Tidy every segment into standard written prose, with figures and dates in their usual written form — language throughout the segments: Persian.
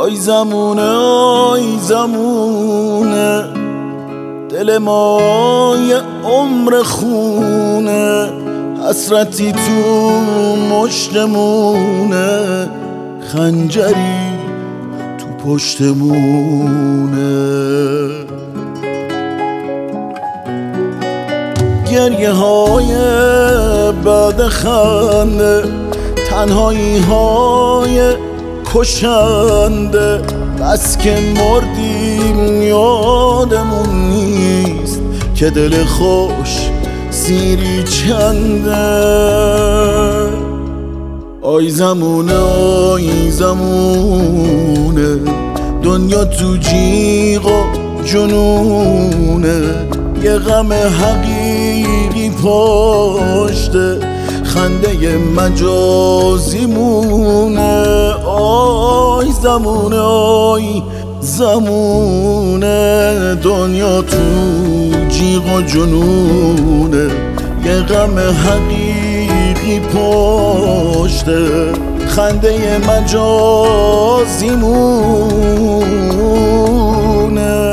آی زمونه آی زمونه دل ما یه عمر خونه حسرتی تو مشتمونه خنجری تو پشتمونه گریه های بعد خنده تنهایی های کشنده بس که مردیم یادمون نیست که دل خوش سیری چنده آی زمونه آی زمونه دنیا تو جیغ و جنونه یه غم حقیقی پشته خنده مجازی مونه آی زمونه آی زمونه دنیا تو جیغ و جنونه یه غم حقیقی پشته خنده مجازی مونه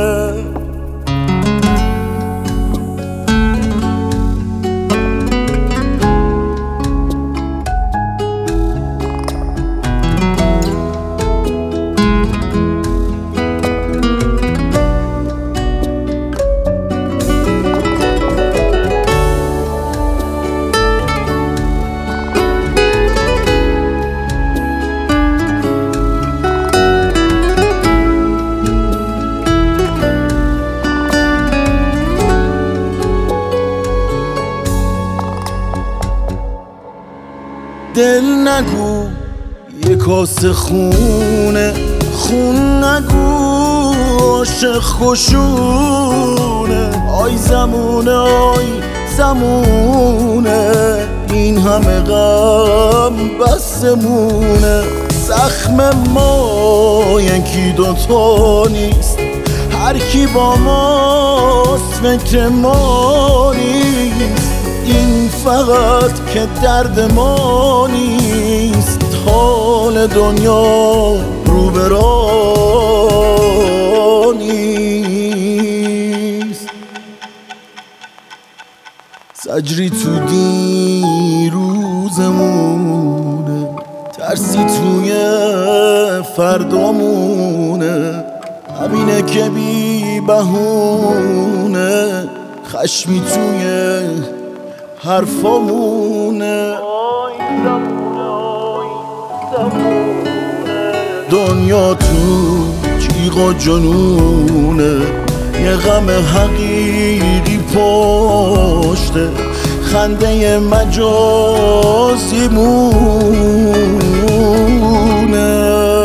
دل نگو یه کاسه خونه خون نگو عاشق خوشونه آی زمونه آی زمونه این همه غم بسمونه زخم ما یکی دوتا نیست هر کی با ماست فکر ما نیست این فقط که درد ما نیست حال دنیا رو به راه نیست زجری تو دیروزمونه ترسی توی فردامونه همینه که بی بهونه خشمی توی حرفامونه دنیا تو جیغ و جنونه یه غم حقیقی پشته خنده مجازی مونه